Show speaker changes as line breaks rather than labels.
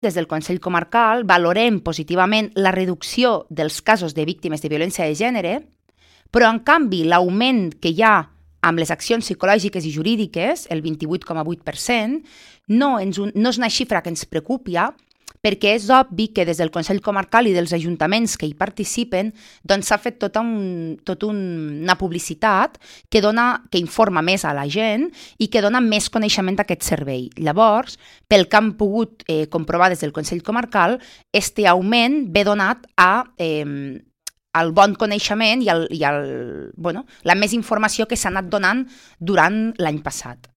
Des del Consell Comarcal valorem positivament la reducció dels casos de víctimes de violència de gènere, però en canvi l'augment que hi ha amb les accions psicològiques i jurídiques, el 28,8%, no és una xifra que ens preocupi, perquè és obvi que des del Consell Comarcal i dels ajuntaments que hi participen doncs s'ha fet tota una publicitat que informa més a la gent i que dona més coneixement d'aquest servei. Llavors, pel que han pogut comprovar des del Consell Comarcal, este augment ve donat al bon coneixement i la més informació que s'ha anat donant durant l'any passat.